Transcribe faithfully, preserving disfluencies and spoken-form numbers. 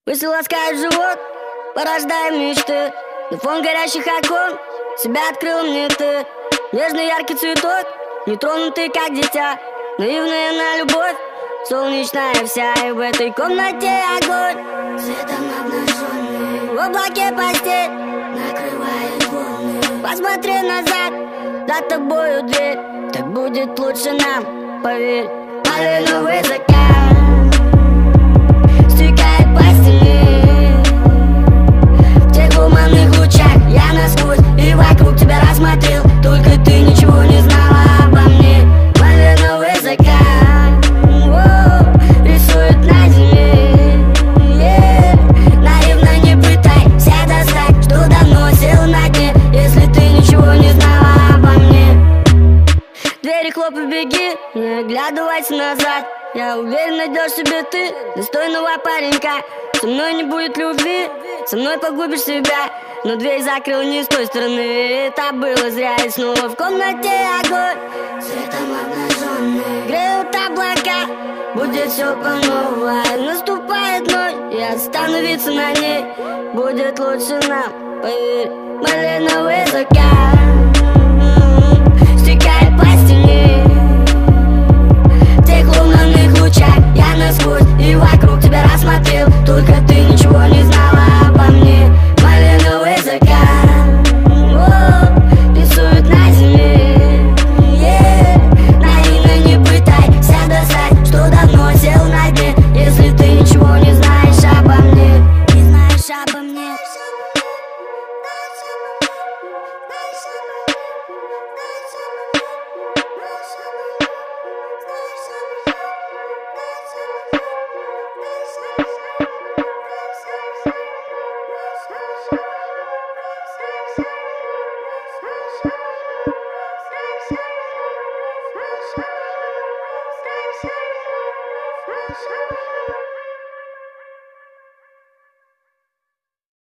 Мысли ласкают живот, порождая мечты. На фон горящих окон себя открыл мне ты. Нежный яркий цветок, нетронутый как дитя. Наивная на любовь, солнечная вся. И в этой комнате огонь, светом обнаженный, в облаке постель накрывает волны. Посмотри назад, за тобою дверь. Так будет лучше нам, поверь. Малиновый закат стекает по стене. В тех туманных лучах я насквозь и вокруг тебя рассмотрел. Только ты ничего не знала обо мне. Малиновый закат рисует на земле. yeah. Наивно не пытайся достать, что давно сел на дне. Если ты ничего не знала обо мне. Двери хлопай, беги, не оглядывайся назад. Я уверен, найдешь себе ты достойного паренька. Со мной не будет любви, со мной погубишь себя. Но дверь закрыл не с той стороны, это было зря. И снова в комнате огонь, светом обнаженный, греют облака, будет все по-новому. Наступает ночь, и остановиться на ней будет лучше нам, поверь. Малиновый закат стекает по стене. В тех лунных лучах я насквозь и вокруг тебя рассмотрел. Только ты ничего не знала обо мне. Малиновый закат рисует на земле. yeah. Наивно не пытайся достать, что давно сел на дне. Если ты ничего не знаешь обо мне, не знаешь обо мне. Thank you.